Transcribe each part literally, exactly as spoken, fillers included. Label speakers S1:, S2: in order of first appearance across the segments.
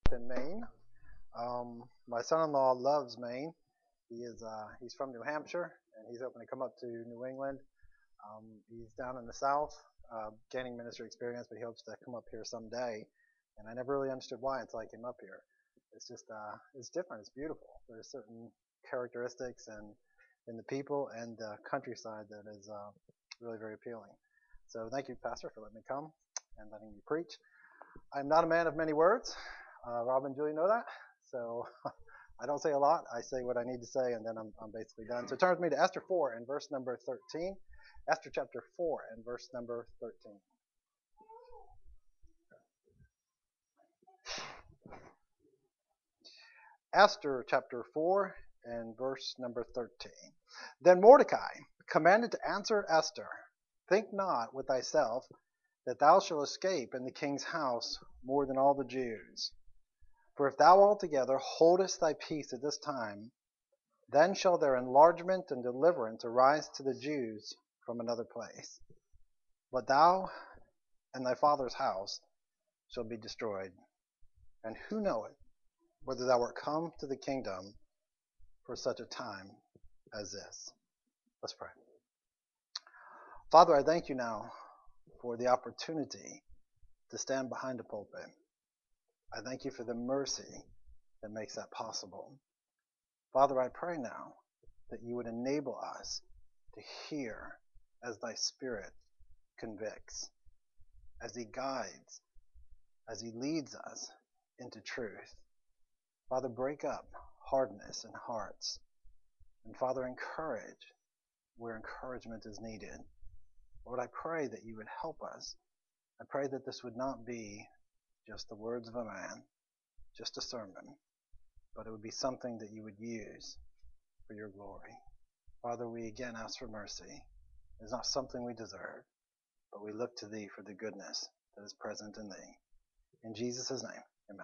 S1: up in Maine. Um, my son-in-law loves Maine. He is uh, he's from New Hampshire, and he's hoping to come up to New England. Um, he's down in the South, uh, gaining ministry experience, but he hopes to come up here someday. And I never really understood why until I came up here. It's just uh, it's different. It's beautiful. There's certain characteristics and in the people and the countryside that is uh, really very appealing. So thank you, Pastor, for letting me come and letting me preach. I'm not a man of many words. Uh, Rob and Julie know that. So I don't say a lot. I say what I need to say, and then I'm, I'm basically done. So turn with me to Esther four and verse number thirteen. Esther chapter four and verse number thirteen. Esther chapter four and verse number thirteen. Then Mordecai commanded to answer Esther, think not with thyself that thou shalt escape in the king's house more than all the Jews. For if thou altogether holdest thy peace at this time, then shall their enlargement and deliverance arise to the Jews from another place. But thou and thy father's house shall be destroyed. And who knoweth whether thou art come to the kingdom for such a time as this? Let's pray. Father, I thank you now for the opportunity to stand behind a pulpit. I thank you for the mercy that makes that possible. Father, I pray now that you would enable us to hear as thy Spirit convicts, as he guides, as he leads us into truth. Father, break up hardness in hearts. And Father, encourage where encouragement is needed. Lord, I pray that you would help us. I pray that this would not be just the words of a man, just a sermon, but it would be something that you would use for your glory. Father, we again ask for mercy. It's not something we deserve, but we look to thee for the goodness that is present in thee. In Jesus' name, amen.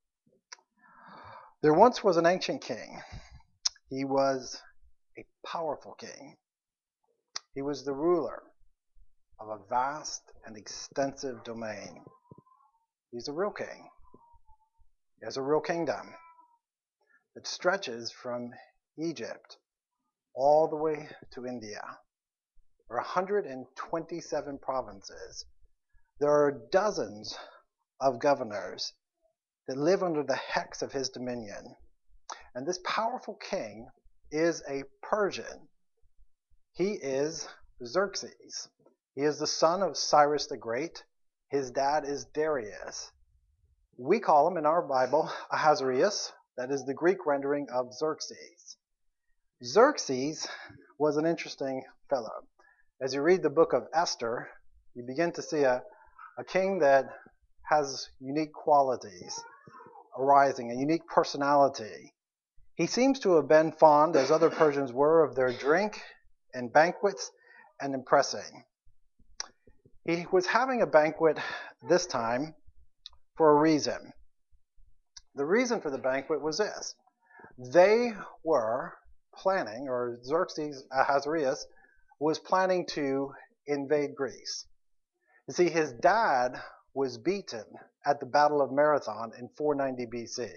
S1: There once was an ancient king. He was a powerful king. He was the ruler of a vast and extensive domain. He's a real king. He has a real kingdom that stretches from Egypt all the way to India. There are one hundred twenty-seven provinces. There are dozens of governors that live under the hex of his dominion. And this powerful king is a Persian. He is Xerxes. He is the son of Cyrus the Great. His dad is Darius. We call him in our Bible Ahasuerus. That is the Greek rendering of Xerxes. Xerxes was an interesting fellow. As you read the book of Esther, you begin to see a, a king that has unique qualities arising, a unique personality. He seems to have been fond, as other Persians were, of their drink and banquets and impressing. He was having a banquet this time for a reason. The reason for the banquet was this. They were planning, or Xerxes Ahasuerus was planning to invade Greece. You see, his dad was beaten at the Battle of Marathon in four ninety B C.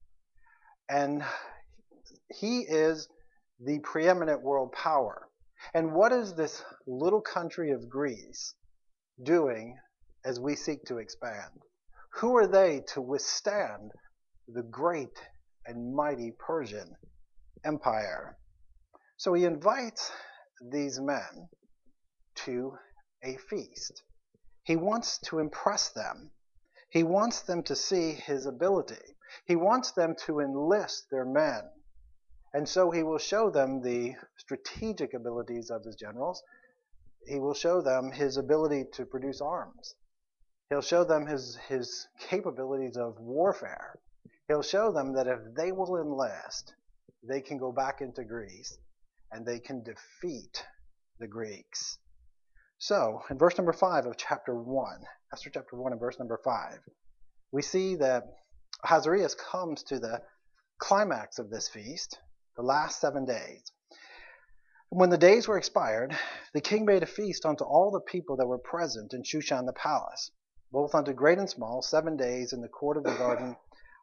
S1: And he is the preeminent world power. And what is this little country of Greece doing as we seek to expand? Who are they to withstand the great and mighty Persian Empire? So he invites these men to a feast. He wants to impress them. He wants them to see his ability. He wants them to enlist their men. And so he will show them the strategic abilities of his generals. He will show them his ability to produce arms. He'll show them his, his capabilities of warfare. He'll show them that if they will enlist, they can go back into Greece and they can defeat the Greeks. So, in verse number five of chapter one, Esther chapter one and verse number five, we see that Ahasuerus comes to the climax of this feast, the last seven days. When the days were expired, the king made a feast unto all the people that were present in Shushan the palace, both unto great and small, seven days in the court of the garden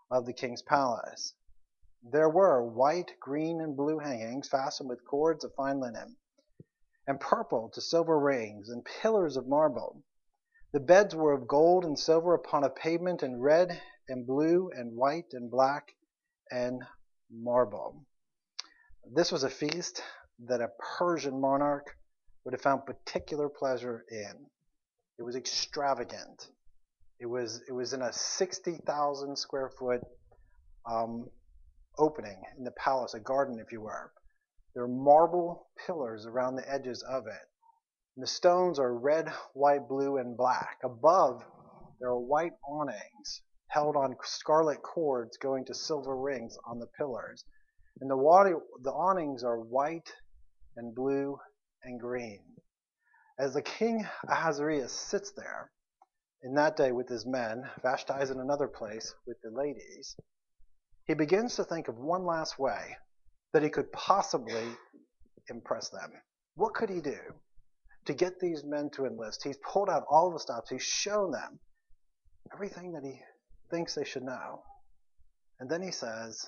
S1: of the king's palace. There were white, green, and blue hangings fastened with cords of fine linen, and purple to silver rings, and pillars of marble. The beds were of gold and silver upon a pavement in red and blue and white and black and marble. This was a feast that a Persian monarch would have found particular pleasure in. It was extravagant. It was it was in a sixty thousand square foot um, opening in the palace, a garden, if you were. There are marble pillars around the edges of it. And the stones are red, white, blue, and black. Above, there are white awnings held on scarlet cords going to silver rings on the pillars. And the, water, the awnings are white and blue and green. As the king Ahasuerus sits there in that day with his men, Vashti is in another place with the ladies, he begins to think of one last way that he could possibly impress them. What could he do to get these men to enlist? He's pulled out all the stops. He's shown them everything that he thinks they should know. And then he says,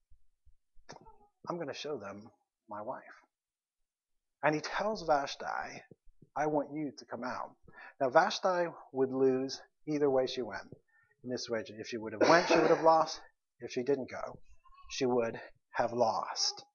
S1: I'm going to show them my wife. And he tells Vashti, I want you to come out. Now Vashti would lose either way she went in this situation. If she would have went, she would have lost. If she didn't go, she would have lost.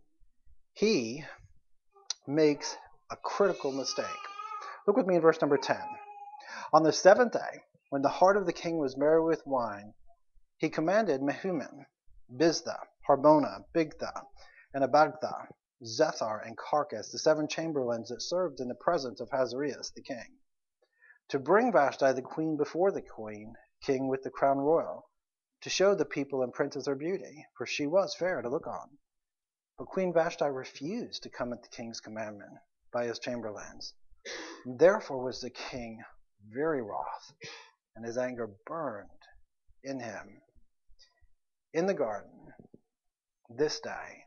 S1: He makes a critical mistake. Look with me in verse number ten. On the seventh day, when the heart of the king was merry with wine, he commanded Mehuman, Biztha, Harbona, Bigtha, and Abagtha, Zethar, and Carcass, the seven chamberlains that served in the presence of Ahasuerus the king, to bring Vashti the queen before the queen, king with the crown royal, to show the people and princes her beauty, for she was fair to look on. But Queen Vashti refused to come at the king's commandment by his chamberlains. Therefore was the king very wroth, and his anger burned in him. In the garden, this day,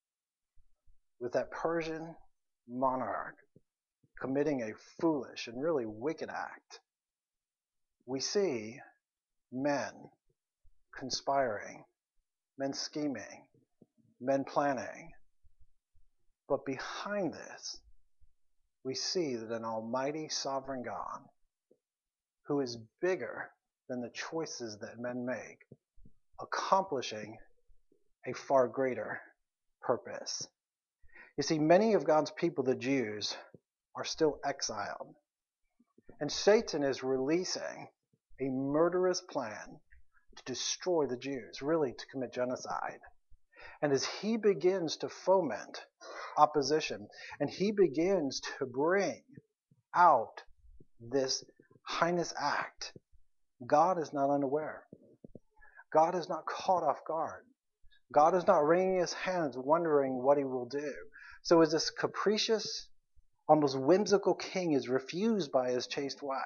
S1: with that Persian monarch committing a foolish and really wicked act, we see men conspiring, men scheming, men planning. But behind this, we see that an almighty sovereign God, who is bigger than the choices that men make, accomplishing a far greater purpose. You see, many of God's people, the Jews, are still exiled. And Satan is releasing a murderous plan to destroy the Jews, really to commit genocide. And as he begins to foment opposition, and he begins to bring out this heinous act, God is not unaware. God is not caught off guard. God is not wringing his hands wondering what he will do. So as this capricious, almost whimsical king is refused by his chaste wife,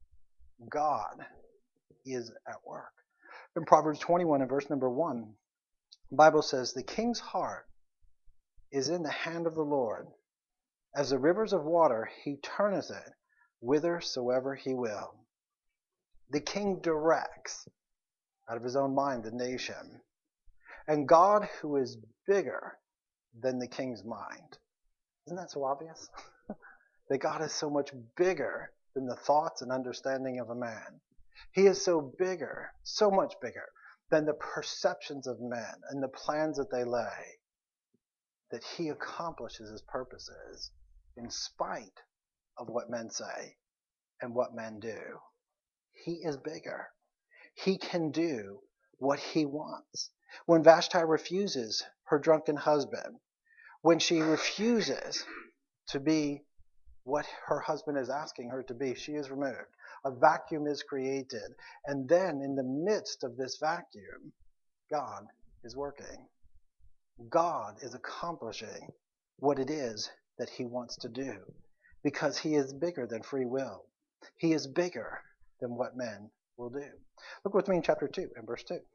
S1: God is at work. In Proverbs twenty-one and verse number one, the Bible says, the king's heart is in the hand of the Lord. As the rivers of water, he turneth it whithersoever he will. The king directs out of his own mind the nation. And God, who is bigger than the king's mind. Isn't that so obvious? That God is so much bigger than the thoughts and understanding of a man. He is so bigger, so much bigger than the perceptions of men and the plans that they lay, that he accomplishes his purposes in spite of what men say and what men do. He is bigger. He can do what he wants. When Vashti refuses her drunken husband, when she refuses to be what her husband is asking her to be, she is removed. A vacuum is created. And then in the midst of this vacuum, God is working. God is accomplishing what it is that he wants to do, because he is bigger than free will. He is bigger than what men will do. Look with me in chapter two and verse two.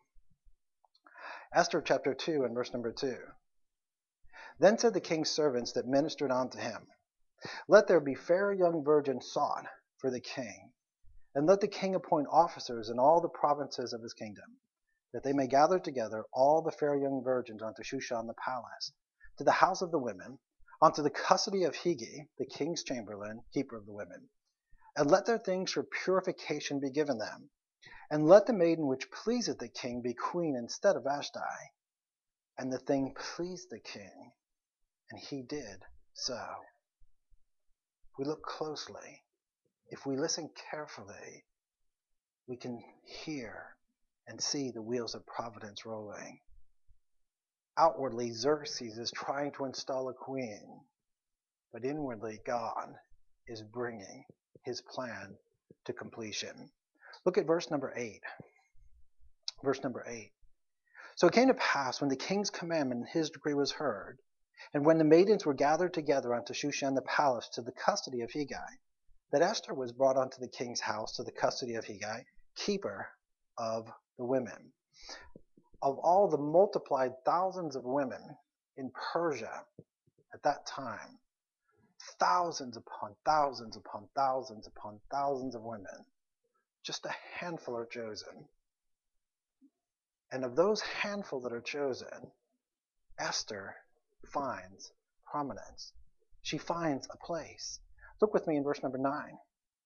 S1: Esther chapter two and verse number two. Then said the king's servants that ministered unto him, let there be fair young virgins sought for the king, and let the king appoint officers in all the provinces of his kingdom. that they may gather together all the fair young virgins unto Shushan the palace, to the house of the women, unto the custody of Hegai, the king's chamberlain, keeper of the women. And let their things for purification be given them. And let the maiden which pleaseth the king be queen instead of Vashti. And the thing pleased the king, and he did so. If we look closely, if we listen carefully, we can hear and see the wheels of providence rolling. Outwardly, Xerxes is trying to install a queen, but inwardly, God is bringing his plan to completion. Look at verse number eight. Verse number eight. So it came to pass, when the king's commandment and his decree was heard, and when the maidens were gathered together unto Shushan the palace to the custody of Hegai, that Esther was brought unto the king's house to the custody of Hegai, keeper of the women. Of all the multiplied thousands of women in Persia at that time, thousands upon thousands upon thousands upon thousands of women, just a handful are chosen. And of those handful that are chosen, Esther finds prominence. She finds a place. Look with me in verse number nine.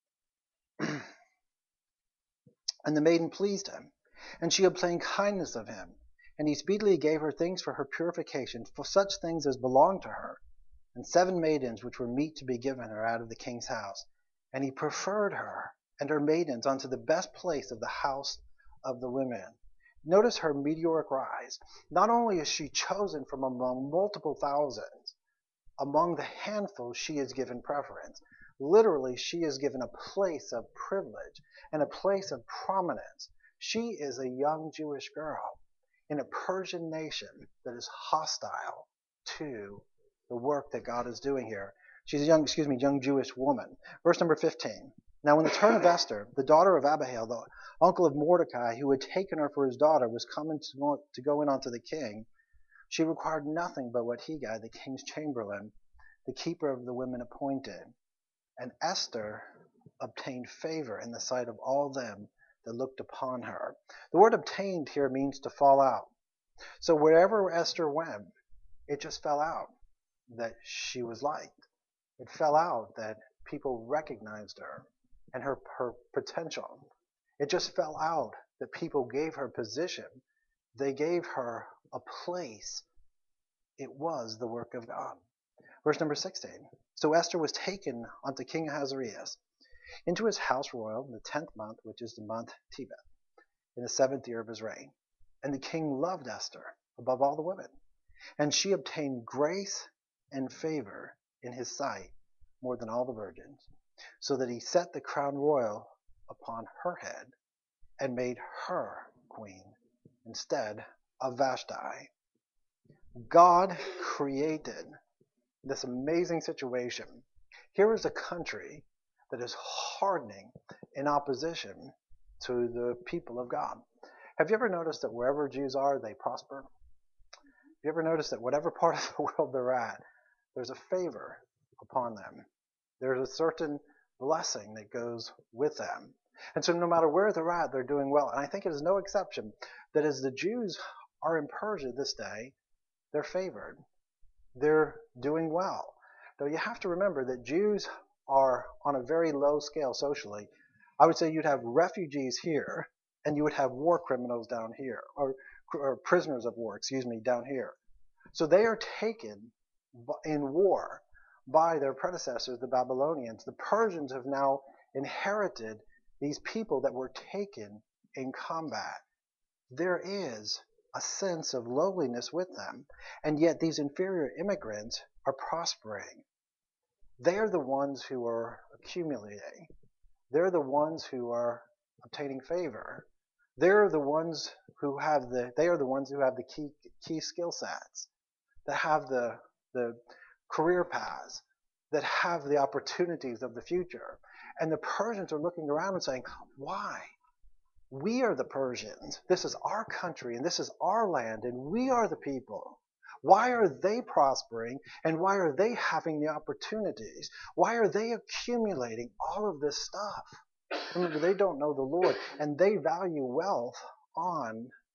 S1: And the maiden pleased him, and she obtained kindness of him. And he speedily gave her things for her purification, for such things as belonged to her, and seven maidens which were meet to be given her out of the king's house. And he preferred her and her maidens unto the best place of the house of the women. Notice her meteoric rise. Not only is she chosen from among multiple thousands, among the handful she is given preference. Literally, she is given a place of privilege and a place of prominence. She is a young Jewish girl in a Persian nation that is hostile to the work that God is doing here. She's a young, excuse me, young Jewish woman. Verse number fifteen. Now when the turn of Esther, the daughter of Abihail, the uncle of Mordecai, who had taken her for his daughter, was coming to go, to go in unto the king, she required nothing but what Hegai, the king's chamberlain, the keeper of the women, appointed. And Esther obtained favor in the sight of all them that looked upon her. The word obtained here means to fall out. So wherever Esther went, it just fell out that she was liked. It fell out that people recognized her and her, her potential. It just fell out that people gave her position. They gave her a place. It was the work of God. Verse number sixteen. So Esther was taken unto King Ahasuerus into his house royal in the tenth month, which is the month Tebeth, in the seventh year of his reign. And the king loved Esther above all the women, and she obtained grace and favor in his sight more than all the virgins, so that he set the crown royal upon her head and made her queen instead of Vashti. God created this amazing situation. Here is a country that is hardening in opposition to the people of God. Have you ever noticed that wherever Jews are, they prosper? Have you ever noticed that whatever part of the world they're at, there's a favor upon them? There's a certain blessing that goes with them. And so no matter where they're at, they're doing well. And I think it is no exception that as the Jews are in Persia this day, they're favored. They're doing well. Though you have to remember that Jews are on a very low scale socially. I would say you'd have refugees here, and you would have war criminals down here, or, or prisoners of war, excuse me, down here. So they are taken in war by their predecessors, the Babylonians. The Persians have now inherited these people that were taken in combat. There is a sense of lowliness with them, and yet these inferior immigrants are prospering. They're the ones who are accumulating. They're the ones who are obtaining favor. They're the ones who have the they are the ones who have the key key skill sets, that have the the career paths, that have the opportunities of the future. And the Persians are looking around and saying, why? We are the Persians. This is our country and this is our land and we are the people. Why are they prospering and why are they having the opportunities? Why are they accumulating all of this stuff? Remember, they don't know the Lord and they value wealth on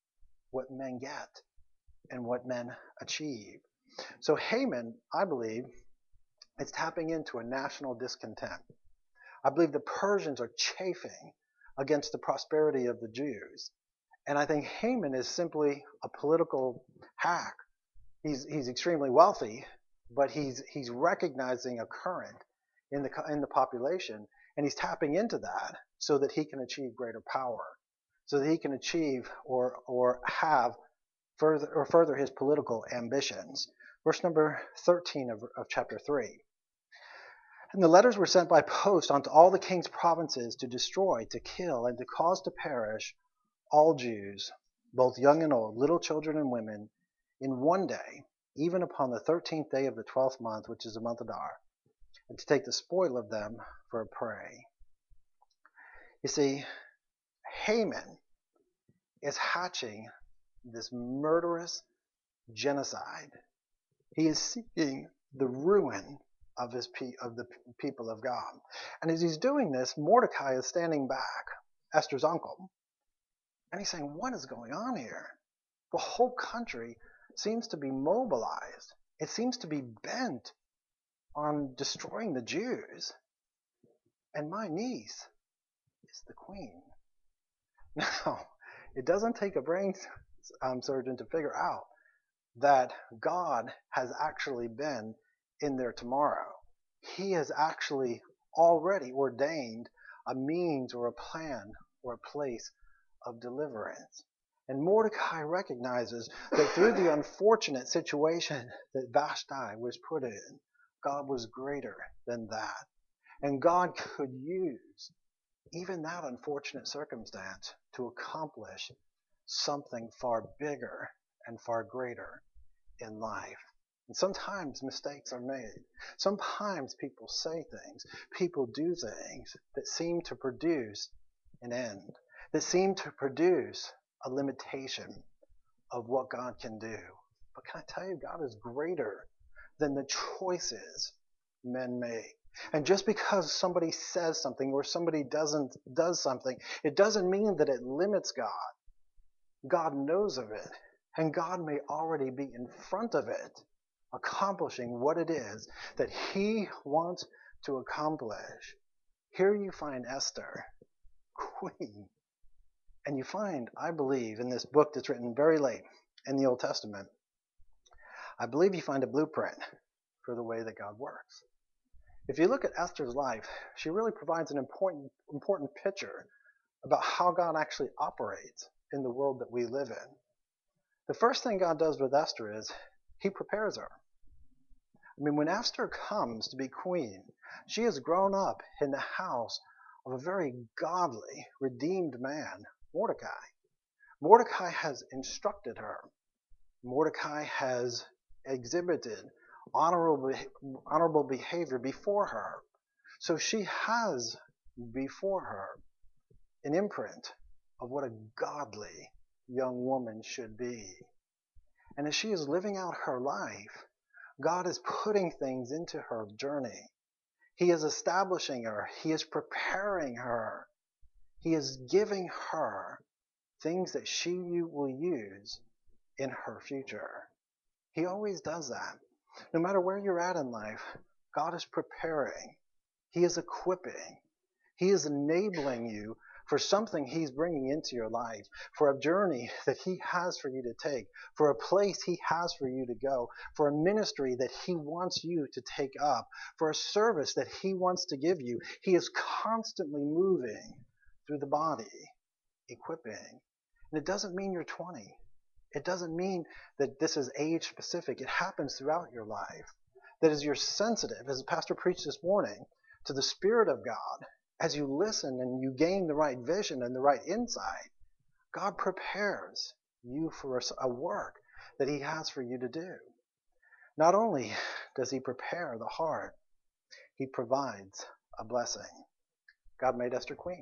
S1: what men get and what men achieve. So Haman, I believe, is tapping into a national discontent. I believe the Persians are chafing against the prosperity of the Jews. And I think Haman is simply a political hack. He's, he's extremely wealthy, but he's, he's recognizing a current in the, in the population, and he's tapping into that so that he can achieve greater power, so that he can achieve or, or have further, or further his political ambitions. Verse number thirteen of, of chapter three. And the letters were sent by post unto all the king's provinces to destroy, to kill, and to cause to perish all Jews, both young and old, little children and women, in one day, even upon the thirteenth day of the twelfth month, which is the month of Adar, and to take the spoil of them for a prey. You see, Haman is hatching this murderous genocide. He is seeking the ruin of his pe- of the people of God. And as he's doing this, Mordecai is standing back, Esther's uncle, and he's saying, what is going on here? The whole country seems to be mobilized. It seems to be bent on destroying the Jews. And my niece is the queen. Now, it doesn't take a brain um, surgeon to figure out that God has actually been in there tomorrow. He has actually already ordained a means or a plan or a place of deliverance. And Mordecai recognizes that through the unfortunate situation that Vashti was put in, God was greater than that. And God could use even that unfortunate circumstance to accomplish something far bigger and far greater in life. And sometimes mistakes are made. Sometimes people say things, people do things that seem to produce an end, that seem to produce a limitation of what God can do. But can I tell you, God is greater than the choices men make. And just because somebody says something or somebody doesn't does something, it doesn't mean that it limits God. God knows of it, and God may already be in front of it, accomplishing what it is that he wants to accomplish. Here you find Esther, queen. And you find, I believe, in this book that's written very late in the Old Testament, I believe you find a blueprint for the way that God works. If you look at Esther's life, she really provides an important, important picture about how God actually operates in the world that we live in. The first thing God does with Esther is he prepares her. I mean, when Esther comes to be queen, she has grown up in the house of a very godly, redeemed man, Mordecai. Mordecai has instructed her. Mordecai has exhibited honorable, honorable behavior before her. So she has before her an imprint of what a godly young woman should be. And as she is living out her life, God is putting things into her journey. He is establishing her. He is preparing her. He is giving her things that she will use in her future. He always does that. No matter where you're at in life, God is preparing. He is equipping. He is enabling you for something he's bringing into your life, for a journey that he has for you to take, for a place he has for you to go, for a ministry that he wants you to take up, for a service that he wants to give you. He is constantly moving through the body, equipping. And it doesn't mean you're twenty. It doesn't mean that this is age specific. It happens throughout your life. That as you're sensitive, as the pastor preached this morning, to the Spirit of God, as you listen and you gain the right vision and the right insight, God prepares you for a work that he has for you to do. Not only does he prepare the heart, he provides a blessing. God made Esther queen.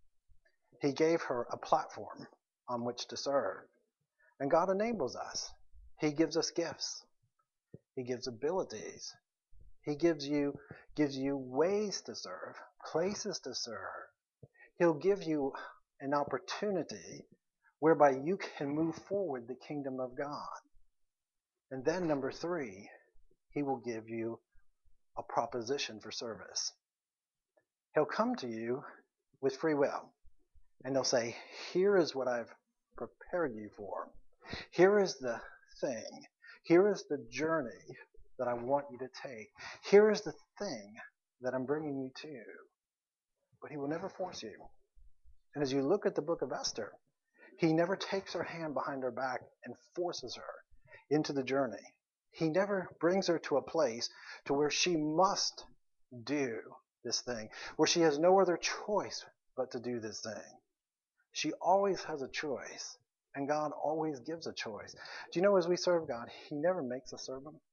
S1: He gave her a platform on which to serve. And God enables us. He gives us gifts. He gives abilities. He gives you, gives you ways to serve, places to serve. He'll give you an opportunity whereby you can move forward the kingdom of God. And then number three, he will give you a proposition for service. He'll come to you with free will, and he'll say, here is what I've prepared you for. Here is the thing. Here is the journey that I want you to take. Here is the thing that I'm bringing you to. But he will never force you. And as you look at the book of Esther, he never takes her hand behind her back and forces her into the journey. He never brings her to a place to where she must do this thing, where she has no other choice but to do this thing. She always has a choice, and God always gives a choice. Do you know, as we serve God, he never makes us serve him.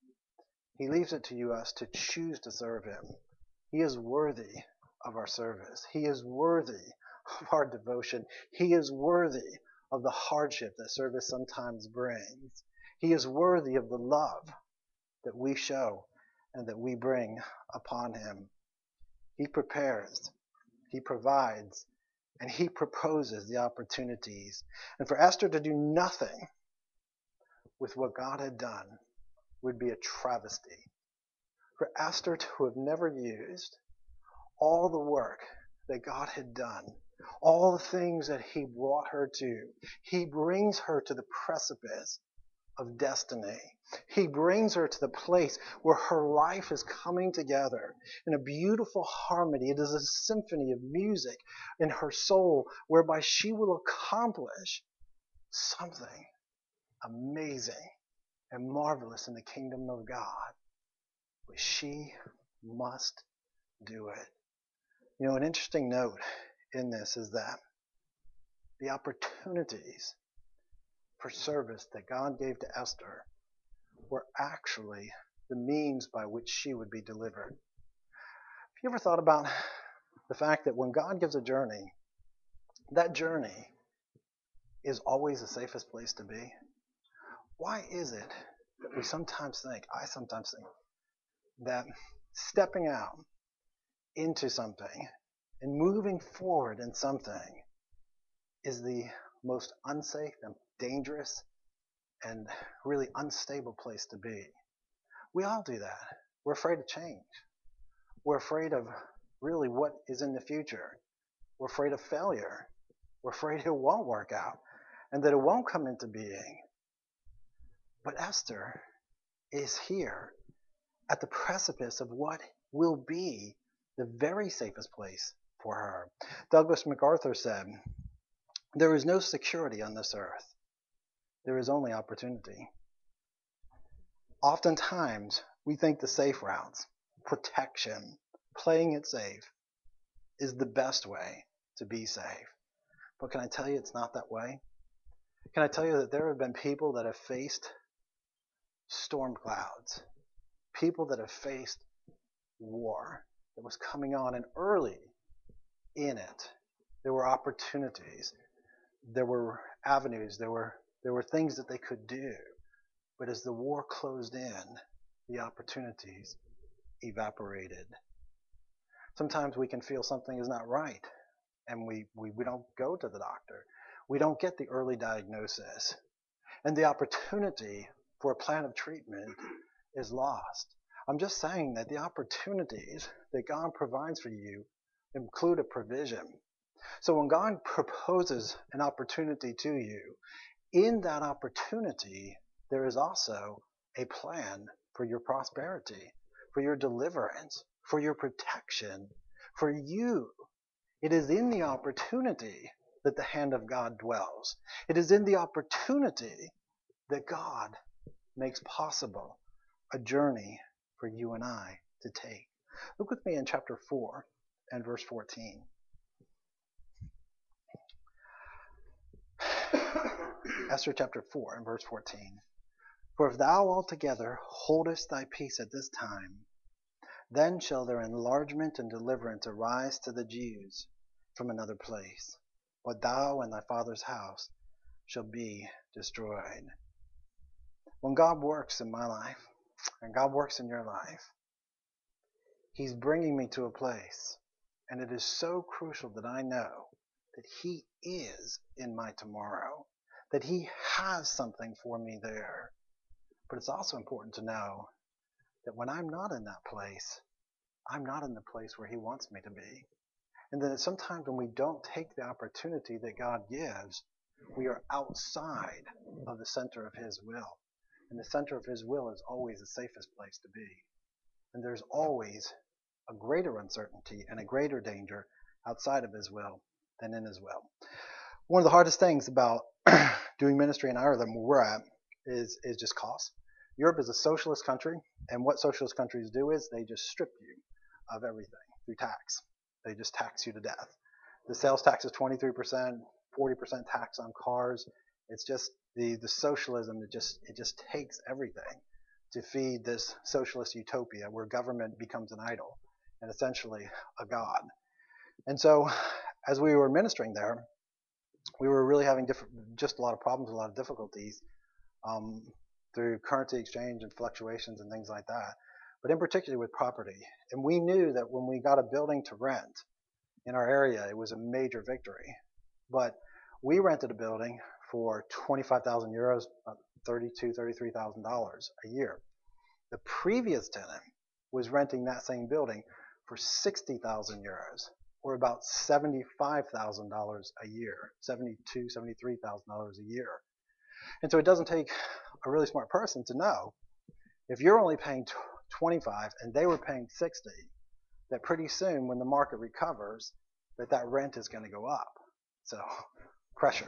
S1: He leaves it to you, us, to choose to serve him. He is worthy of our service. He is worthy of our devotion. He is worthy of the hardship that service sometimes brings. He is worthy of the love that we show and that we bring upon him. He prepares, he provides, and he proposes the opportunities. And for Esther to do nothing with what God had done would be a travesty. For Esther to have never used all the work that God had done, all the things that he brought her to, he brings her to the precipice of destiny. He brings her to the place where her life is coming together in a beautiful harmony. It is a symphony of music in her soul whereby she will accomplish something amazing and marvelous in the kingdom of God. But she must do it. You know, an interesting note in this is that the opportunities for service that God gave to Esther were actually the means by which she would be delivered. Have you ever thought about the fact that when God gives a journey, that journey is always the safest place to be? Why is it that we sometimes think, I sometimes think, that stepping out into something and moving forward in something is the most unsafe and dangerous and really unstable place to be? We all do that. We're afraid of change. We're afraid of really what is in the future. We're afraid of failure. We're afraid it won't work out and that it won't come into being. But Esther is here at the precipice of what will be the very safest place for her. Douglas MacArthur said, "There is no security on this earth. There is only opportunity." Oftentimes, we think the safe routes, protection, playing it safe, is the best way to be safe. But can I tell you it's not that way? Can I tell you that there have been people that have faced storm clouds, people that have faced war that was coming on, and early in it, there were opportunities, there were avenues, there were there were things that they could do. But as the war closed in, the opportunities evaporated. Sometimes we can feel something is not right, and we, we, we don't go to the doctor. We don't get the early diagnosis. And the opportunity for a plan of treatment is lost. I'm just saying that the opportunities that God provides for you include a provision. So when God proposes an opportunity to you, in that opportunity, there is also a plan for your prosperity, for your deliverance, for your protection, for you. It is in the opportunity that the hand of God dwells. It is in the opportunity that God makes possible a journey for you and I to take. Look with me in chapter four and verse fourteen. Esther chapter four and verse fourteen. "For if thou altogether holdest thy peace at this time, then shall their enlargement and deliverance arise to the Jews from another place. But thou and thy father's house shall be destroyed." When God works in my life, and God works in your life, He's bringing me to a place, and it is so crucial that I know that he is in my tomorrow, that he has something for me there. But it's also important to know that when I'm not in that place, I'm not in the place where he wants me to be. And then sometimes when we don't take the opportunity that God gives, we are outside of the center of his will. And the center of his will is always the safest place to be. And there's always a greater uncertainty and a greater danger outside of his will than in his will. One of the hardest things about doing ministry in Ireland, where we're at, is, is just cost. Europe is a socialist country, and what socialist countries do is they just strip you of everything through tax. They just tax you to death. The sales tax is twenty-three percent, forty percent tax on cars. It's just the, the socialism that just it just takes everything to feed this socialist utopia where government becomes an idol and essentially a god. And so as we were ministering there, we were really having different, just a lot of problems, a lot of difficulties um, through currency exchange and fluctuations and things like that, but in particular with property. And we knew that when we got a building to rent in our area, it was a major victory. But we rented a building for twenty-five thousand euros, about thirty-two thousand dollars, thirty-three thousand dollars a year. The previous tenant was renting that same building for sixty thousand euros, or about seventy-five thousand dollars a year, seventy-two thousand dollars, seventy-three thousand dollars a year. And so it doesn't take a really smart person to know if you're only paying twenty-five and they were paying sixty, that pretty soon when the market recovers, that that rent is going to go up. So pressure,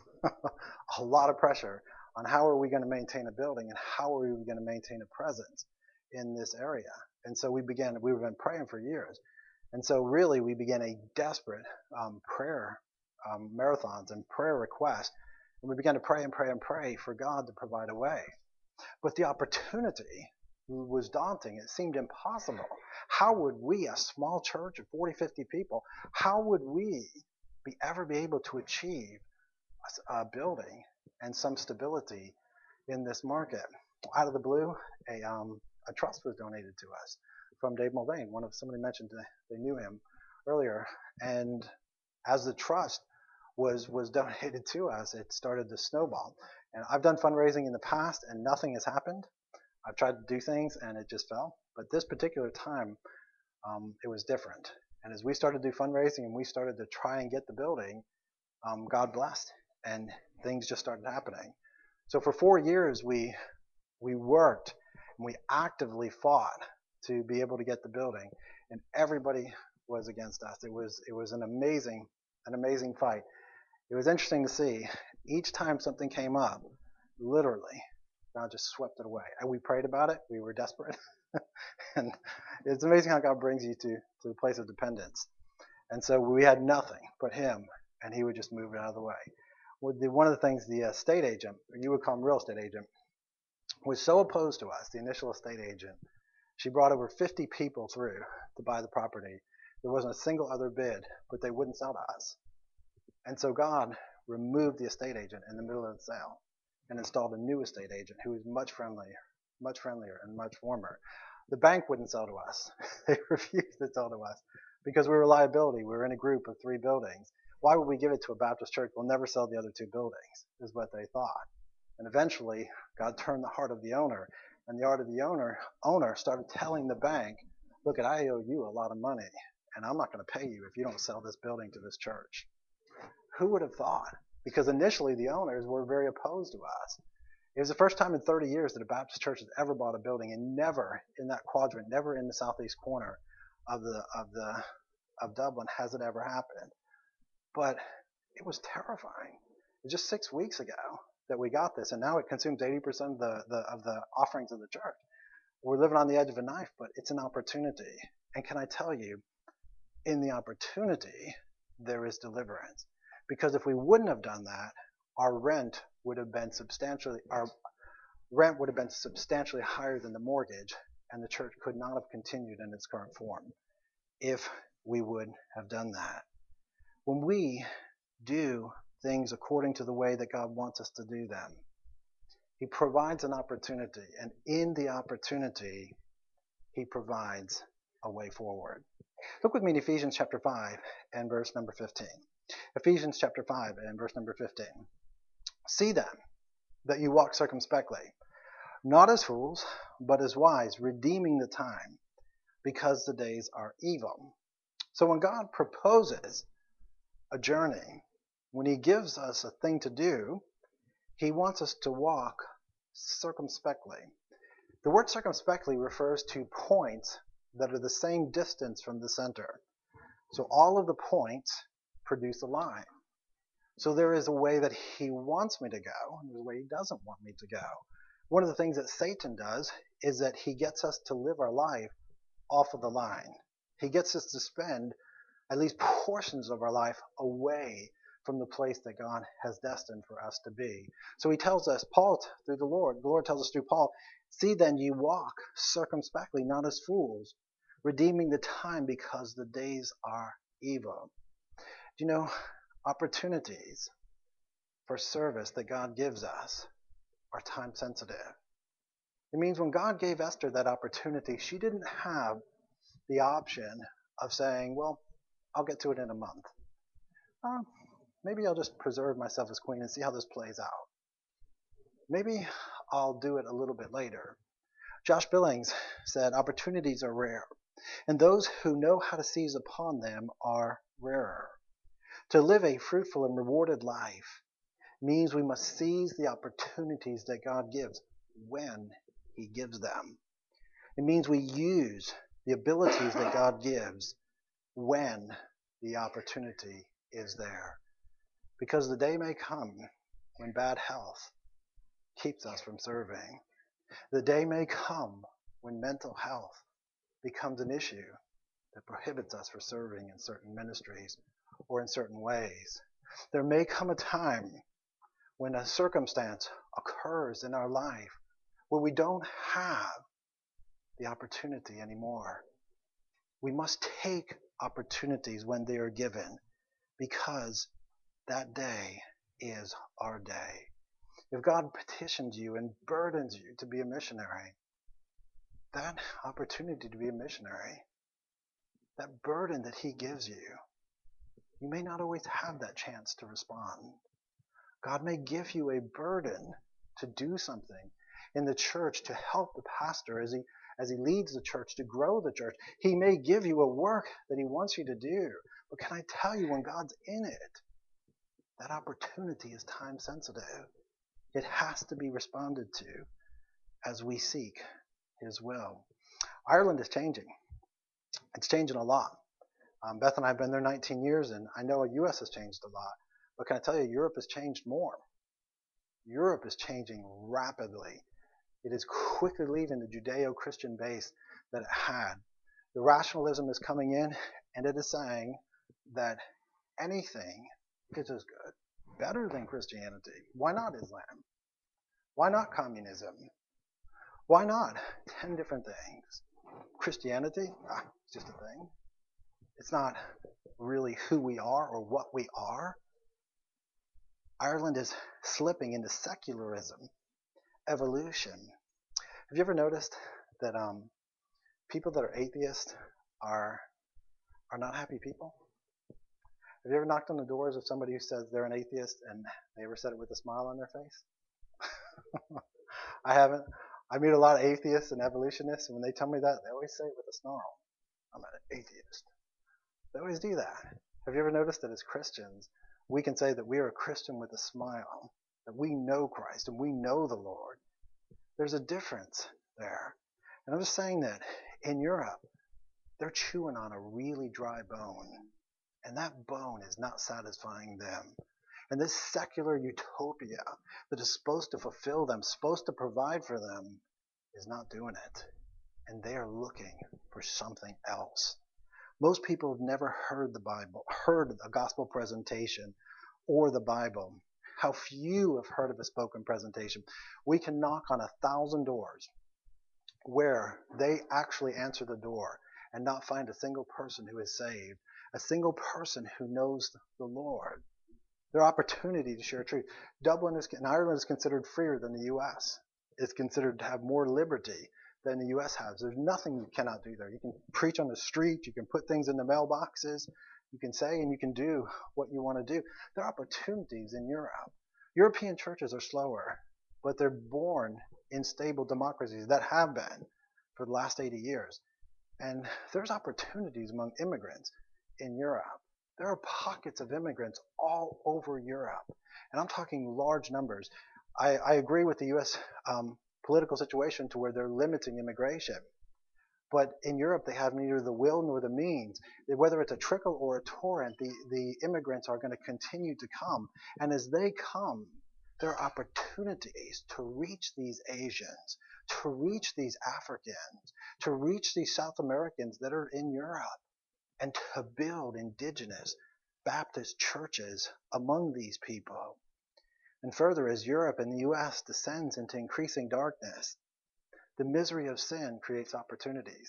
S1: a lot of pressure on how are we going to maintain a building and how are we going to maintain a presence in this area. And so we began, we've been praying for years. And so really we began a desperate um, prayer um, marathons and prayer requests. And we began to pray and pray and pray for God to provide a way. But the opportunity was daunting. It seemed impossible. How would we, a small church of forty, fifty people, how would we be ever be able to achieve a, a building and some stability in this market? Out of the blue, a, um, a trust was donated to us from Dave Mulvane. One of somebody mentioned they knew him earlier, and as the trust was was donated to us, it started to snowball. And I've done fundraising in the past, and nothing has happened. I've tried to do things, and it just fell. But this particular time, um, it was different. And as we started to do fundraising and we started to try and get the building, um, God blessed, and things just started happening. So for four years, we we worked and we actively fought to be able to get the building, and everybody was against us. It was it was an amazing an amazing fight. It was interesting to see each time something came up, literally, God just swept it away. And we prayed about it. We were desperate. And it's amazing how God brings you to, to the place of dependence. And so we had nothing but him, and he would just move it out of the way. With the, one of the things the estate agent, or you would call him real estate agent, was so opposed to us, the initial estate agent. She brought over fifty people through to buy the property. There wasn't a single other bid, but they wouldn't sell to us. And so God removed the estate agent in the middle of the sale and installed a new estate agent who was much friendlier, much friendlier and much warmer. The bank wouldn't sell to us. They refused to sell to us because we were a liability. We were in a group of three buildings. Why would we give it to a Baptist church? We'll never sell the other two buildings, is what they thought. And eventually, God turned the heart of the owner, and the heart of the owner owner started telling the bank, look, I owe you a lot of money, and I'm not going to pay you if you don't sell this building to this church. Who would have thought? Because initially the owners were very opposed to us. It was the first time in thirty years that a Baptist church has ever bought a building, and never in that quadrant, never in the southeast corner of the of the of Dublin has it ever happened. But it was terrifying. It was just six weeks ago that we got this, and now it consumes eighty percent of the, the of the offerings of the church. We're living on the edge of a knife, but it's an opportunity. And can I tell you, in the opportunity, there is deliverance. Because if we wouldn't have done that, our rent would have been substantially our rent would have been substantially higher than the mortgage, and the church could not have continued in its current form if we would have done that. When we do things according to the way that God wants us to do them, he provides an opportunity, and in the opportunity, he provides a way forward. Look with me in Ephesians chapter five and verse number fifteen. Ephesians chapter five and verse number fifteen. See then that you walk circumspectly, not as fools, but as wise, redeeming the time, because the days are evil. So when God proposes a journey, when he gives us a thing to do, he wants us to walk circumspectly. The word circumspectly refers to points that are the same distance from the center. So all of the points produce a line. So there is a way that he wants me to go, and there's a way he doesn't want me to go. One of the things that Satan does is that he gets us to live our life off of the line. He gets us to spend at least portions of our life away from the place that God has destined for us to be. So he tells us, Paul, through the Lord, the Lord tells us through Paul, see then ye walk circumspectly, not as fools, redeeming the time because the days are evil. Do you know, opportunities for service that God gives us are time sensitive. It means when God gave Esther that opportunity, she didn't have the option of saying, well, I'll get to it in a month. Uh, maybe I'll just preserve myself as queen and see how this plays out. Maybe I'll do it a little bit later. Josh Billings said, opportunities are rare, and those who know how to seize upon them are rarer. To live a fruitful and rewarded life means we must seize the opportunities that God gives when he gives them. It means we use the abilities that God gives when the opportunity is there. Because the day may come when bad health keeps us from serving. The day may come when mental health becomes an issue that prohibits us from serving in certain ministries or in certain ways. There may come a time when a circumstance occurs in our life where we don't have the opportunity anymore. We must take opportunities when they are given, because that day is our day. If God petitions you and burdens you to be a missionary, that opportunity to be a missionary, that burden that he gives you, you may not always have that chance to respond. God may give you a burden to do something in the church to help the pastor as he as he leads the church, to grow the church. He may give you a work that he wants you to do. But can I tell you, when God's in it, that opportunity is time sensitive. It has to be responded to as we seek his will. Ireland is changing. It's changing a lot. Um, Beth and I have been there nineteen years, and I know the U S has changed a lot. But can I tell you, Europe has changed more. Europe is changing rapidly. It is quickly leaving the Judeo-Christian base that it had. The rationalism is coming in, and it is saying that anything is as good, better than Christianity. Why not Islam? Why not communism? Why not ten different things? Christianity? Ah, it's just a thing. It's not really who we are or what we are. Ireland is slipping into secularism, evolution. Have you ever noticed that um, people that are atheists are are not happy people? Have you ever knocked on the doors of somebody who says they're an atheist and they ever said it with a smile on their face? I haven't. I meet a lot of atheists and evolutionists, and when they tell me that, they always say it with a snarl. I'm an atheist. They always do that. Have you ever noticed that as Christians, we can say that we are a Christian with a smile, that we know Christ and we know the Lord? There's a difference there. And I'm just saying that in Europe, they're chewing on a really dry bone, and that bone is not satisfying them. And this secular utopia that is supposed to fulfill them, supposed to provide for them, is not doing it. And they are looking for something else. Most people have never heard the Bible, heard a gospel presentation or the Bible. How few have heard of a spoken presentation. We can knock on a thousand doors where they actually answer the door and not find a single person who is saved, a single person who knows the Lord. Their opportunity to share truth. Dublin is, and Ireland is considered freer than the U S. It's considered to have more liberty than the U S has. There's nothing you cannot do there. You can preach on the street. You can put things in the mailboxes. You can say and you can do what you want to do. There are opportunities in Europe. European churches are slower, but they're born in stable democracies that have been for the last eighty years. And there's opportunities among immigrants in Europe. There are pockets of immigrants all over Europe. And I'm talking large numbers. I, I agree with the U S um, political situation to where they're limiting immigration. But in Europe, they have neither the will nor the means. Whether it's a trickle or a torrent, the, the immigrants are going to continue to come. And as they come, there are opportunities to reach these Asians, to reach these Africans, to reach these South Americans that are in Europe, and to build indigenous Baptist churches among these people. And further, as Europe and the U S descends into increasing darkness, the misery of sin creates opportunities.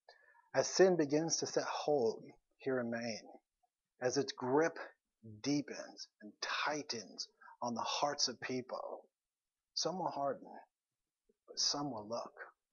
S1: As sin begins to set hold here in Maine, as its grip deepens and tightens on the hearts of people, some will harden, but some will look.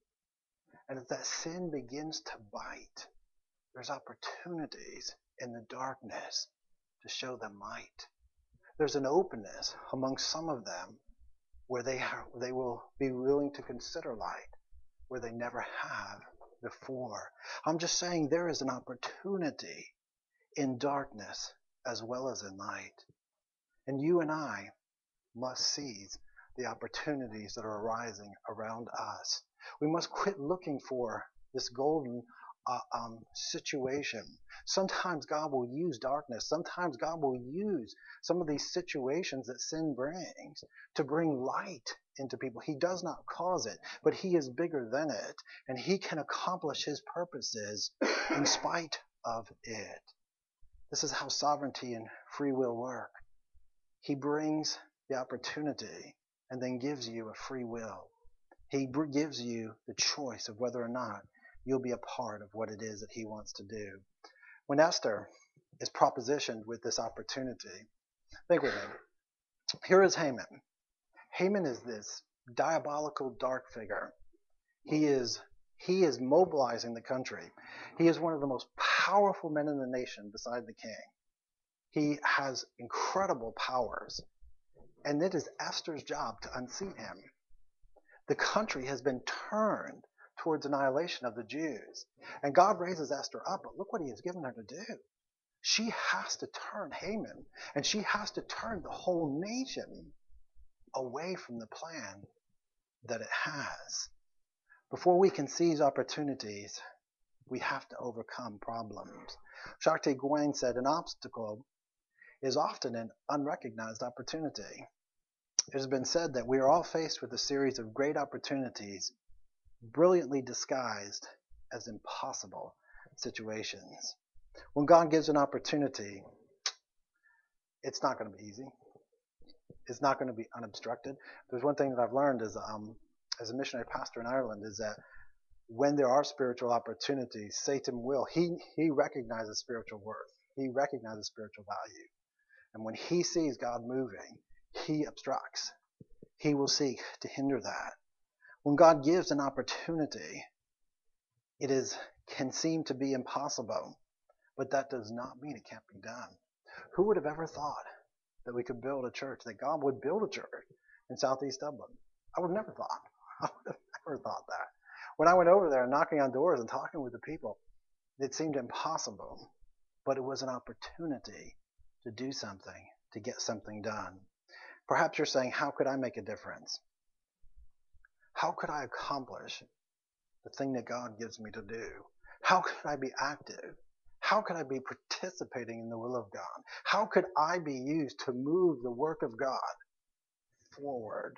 S1: And as that sin begins to bite, there's opportunities in the darkness to show them light. There's an openness among some of them where they are, they will be willing to consider light where they never have before. I'm just saying there is an opportunity in darkness as well as in light. And you and I must seize the opportunities that are arising around us. We must quit looking for this golden uh, um, situation. Sometimes God will use darkness. Sometimes God will use some of these situations that sin brings to bring light into people. He does not cause it, but He is bigger than it, and He can accomplish His purposes in spite of it. This is how sovereignty and free will work. He brings the opportunity and then gives you a free will. He gives you the choice of whether or not you'll be a part of what it is that He wants to do. When Esther is propositioned with this opportunity, think with me. Here is Haman. Haman is this diabolical dark figure. He is he is mobilizing the country. He is one of the most powerful men in the nation beside the king. He has incredible powers. And it is Esther's job to unseat him. The country has been turned towards annihilation of the Jews. And God raises Esther up, but look what He has given her to do. She has to turn Haman, and she has to turn the whole nation away from the plan that it has. Before we can seize opportunities, we have to overcome problems. Shakti Gawain said, an obstacle is often an unrecognized opportunity. It has been said that we are all faced with a series of great opportunities, brilliantly disguised as impossible situations. When God gives an opportunity, it's not going to be easy. It's not going to be unobstructed. There's one thing that I've learned as, um, as a missionary pastor in Ireland is that when there are spiritual opportunities, Satan will. He, he recognizes spiritual worth. He recognizes spiritual value. And when he sees God moving, he obstructs. He will seek to hinder that. When God gives an opportunity, it is can seem to be impossible, but that does not mean it can't be done. Who would have ever thought that we could build a church, that God would build a church in Southeast Dublin? I would have never thought. I would have never thought that. When I went over there knocking on doors and talking with the people, it seemed impossible, but it was an opportunity to do something, to get something done. Perhaps you're saying, how could I make a difference? How could I accomplish the thing that God gives me to do? How could I be active? How could I be participating in the will of God? How could I be used to move the work of God forward?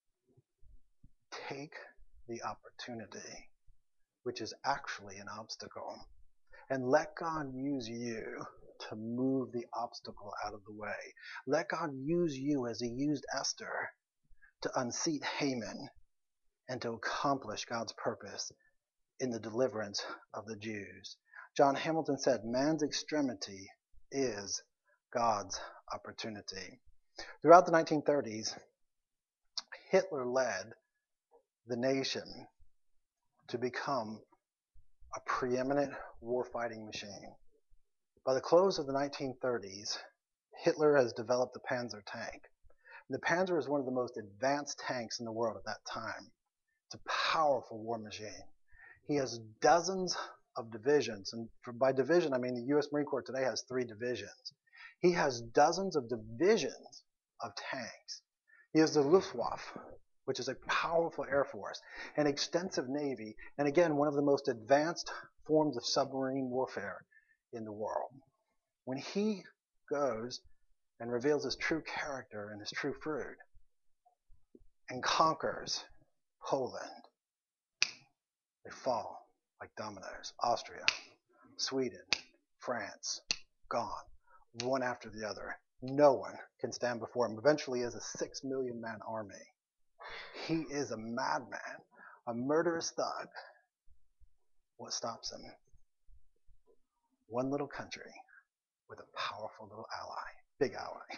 S1: Take the opportunity, which is actually an obstacle, and let God use you to move the obstacle out of the way. Let God use you as He used Esther to unseat Haman and to accomplish God's purpose in the deliverance of the Jews. John Hamilton said, man's extremity is God's opportunity. Throughout the nineteen thirties, Hitler led the nation to become a preeminent war-fighting machine. By the close of the nineteen thirties, Hitler has developed the Panzer tank. The Panzer is one of the most advanced tanks in the world at that time. It's a powerful war machine. He has dozens of divisions, and for, by division I mean the U S Marine Corps today has three divisions. He has dozens of divisions of tanks. He has the Luftwaffe, which is a powerful air force, an extensive navy, and again, one of the most advanced forms of submarine warfare in the world. When he goes and reveals his true character and his true fruit and conquers Poland, they fall like dominoes. Austria, Sweden, France, gone, one after the other. No one can stand before him. Eventually, he has a six million man army. He is a madman, a murderous thug. What stops him? One little country with a powerful little ally, big ally.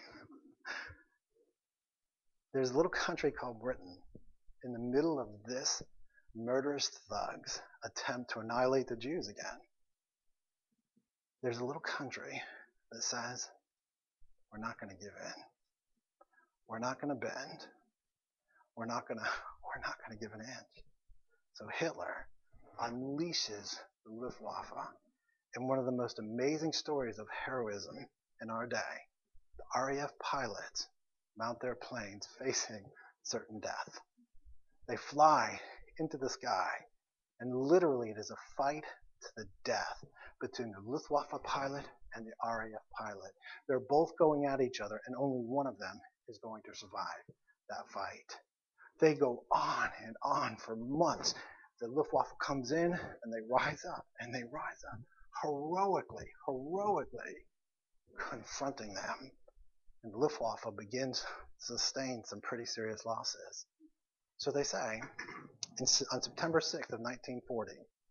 S1: There's a little country called Britain in the middle of this murderous thugs attempt to annihilate the Jews again. There's a little country that says, we're not going to give in. We're not going to bend. We're not going to, we're not going to give an inch. So Hitler unleashes the Luftwaffe in one of the most amazing stories of heroism in our day. The R A F pilots mount their planes facing certain death. They fly into the sky, and literally it is a fight to the death between the Luftwaffe pilot and the R A F pilot. They're both going at each other, and only one of them is going to survive that fight. They go on and on for months. The Luftwaffe comes in, and they rise up, and they rise up heroically, heroically confronting them. And the Luftwaffe begins to sustain some pretty serious losses. So they say, in, on September sixth of nineteen forty,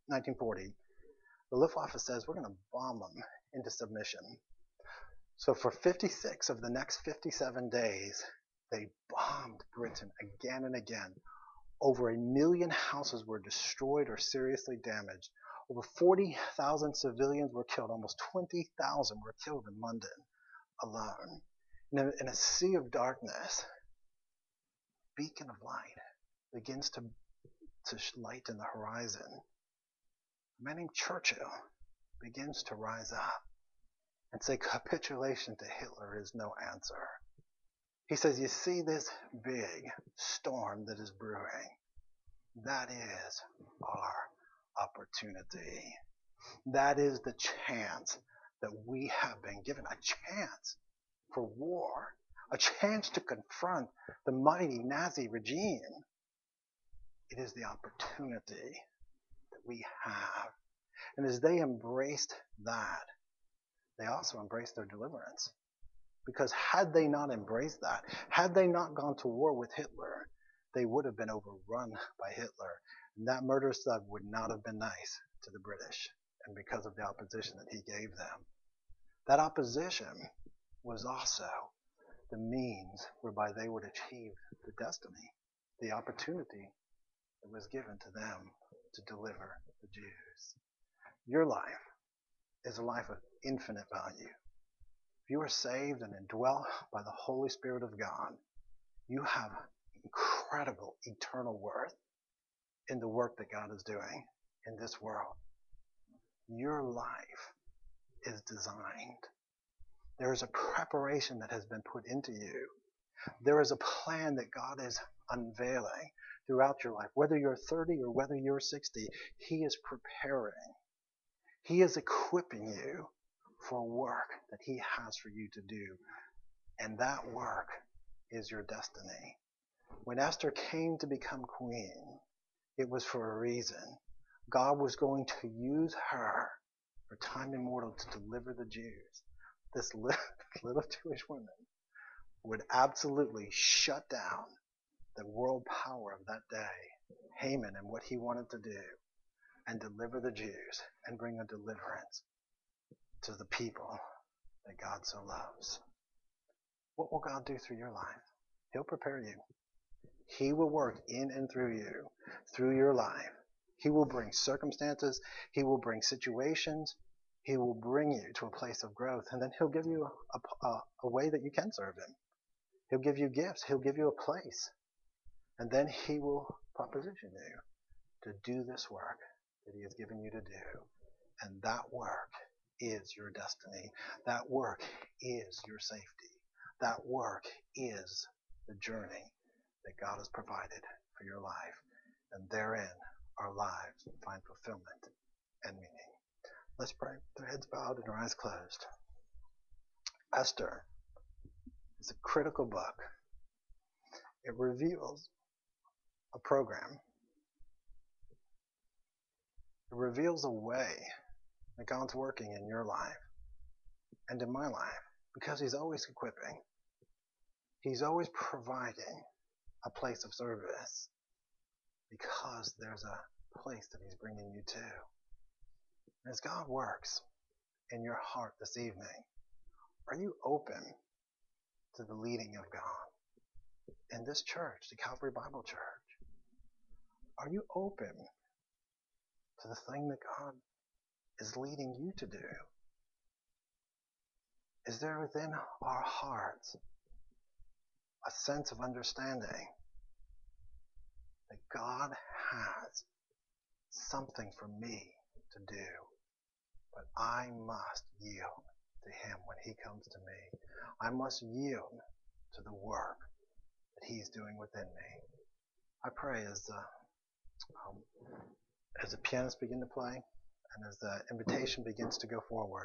S1: the Luftwaffe says, we're going to bomb them into submission. So for fifty-six of the next fifty-seven days, they bombed Britain again and again. Over a million houses were destroyed or seriously damaged. Over forty thousand civilians were killed. Almost twenty thousand were killed in London alone. In a, in a sea of darkness, a beacon of light begins to, to lighten the horizon. A man named Churchill begins to rise up and say capitulation to Hitler is no answer. He says, you see this big storm that is brewing? That is our opportunity. That is the chance that we have been given. A chance for war. A chance to confront the mighty Nazi regime. It is the opportunity that we have. And as they embraced that, they also embraced their deliverance. Because had they not embraced that, had they not gone to war with Hitler, they would have been overrun by Hitler. And that murderous thug would not have been nice to the British, and because of the opposition that he gave them. That opposition was also the means whereby they would achieve the destiny, the opportunity that was given to them to deliver the Jews. Your life is a life of infinite value. If you are saved and indwelt by the Holy Spirit of God, you have incredible eternal worth in the work that God is doing in this world. Your life is designed. There is a preparation that has been put into you. There is a plan that God is unveiling throughout your life. Whether you're thirty or whether you're sixty, He is preparing. He is equipping you for work that He has for you to do. And that work is your destiny. When Esther came to become queen, it was for a reason. God was going to use her for time immortal to deliver the Jews. This little, little Jewish woman would absolutely shut down the world power of that day, Haman and what he wanted to do, and deliver the Jews and bring a deliverance to the people that God so loves. What will God do through your life? He'll prepare you. He will work in and through you, through your life. He will bring circumstances. He will bring situations. He will bring you to a place of growth, and then he'll give you a, a, a way that you can serve him. He'll give you gifts. He'll give you a place. And then he will proposition you to do this work that he has given you to do. And that work is your destiny. That work is your safety. That work is the journey that God has provided for your life. And therein our lives find fulfillment and meaning. Let's pray with our heads bowed and our eyes closed. Esther is a critical book. It reveals a program. It reveals a way that God's working in your life and in my life, because he's always equipping. He's always providing a place of service, because there's a place that he's bringing you to. And as God works in your heart this evening, are you open to the leading of God in this church, the Calvary Bible Church? Are you open to the thing that God is leading you to do? Is there within our hearts a sense of understanding that God has something for me to do, but I must yield to him when he comes to me? I must yield to the work that he's doing within me. I pray as the um, as the pianists begin to play and as the invitation begins to go forward,